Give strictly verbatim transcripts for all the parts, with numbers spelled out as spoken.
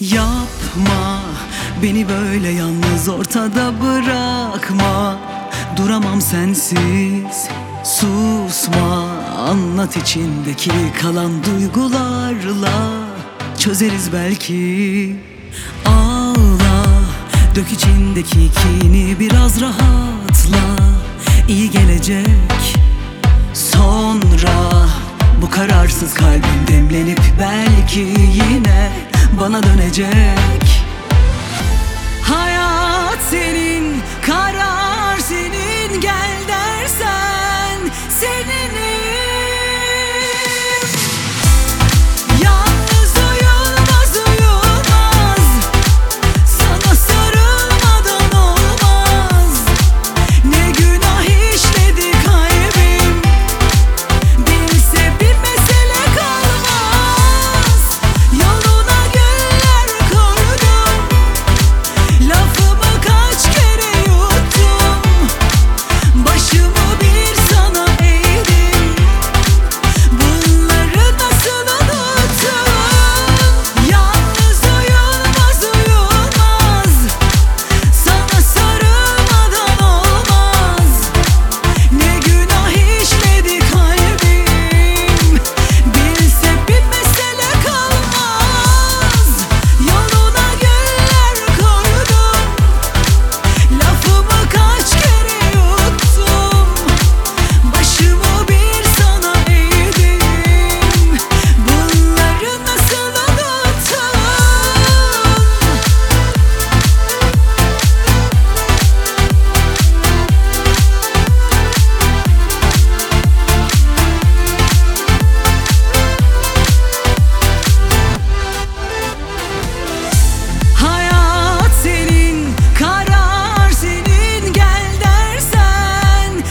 Yapma, beni böyle yalnız ortada bırakma. Duramam sensiz, susma. Anlat içindeki kalan duygularla, çözeriz belki. Ağla, dök içindeki kini, biraz rahatla. İyi gelecek sonra. Bu kararsız kalbim demlenip belki yine bana dönecek. Hayat senin, karar senin, gel dersen seninim. Yalnız uyulmaz uyulmaz, sana sarılmadan olmaz. Ne günah işledi kalbim, bilse bir mesele kalmaz. Yoluna güller koydum, lafımı kaç kere yuttum. Başımı bir sana eğdim, bunları nasıl unuttun? Yalnız uyulmaz uyulmaz, sana sarılmadan olmaz. Ne günah işledi kalbim, bilse bir mesele kalmaz. Yoluna güller koydum, lafımı kaç kere yuttum. Başımı bir sana eğdim, bunları nasıl unuttun? Hayat senin, karar senin, gel dersen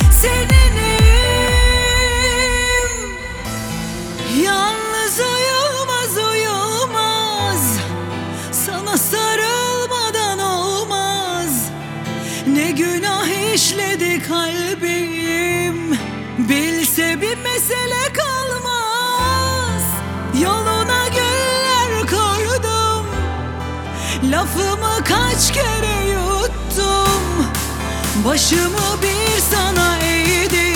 seninim. Yalnız uyulmaz uyulmaz, sana sarılmadan olmaz. Ne günah işledi kalbim, bilse bir mesele kalmaz. Yoluna güller koydum, lafımı kaç kere yuttum. Başımı bir sana eğdim,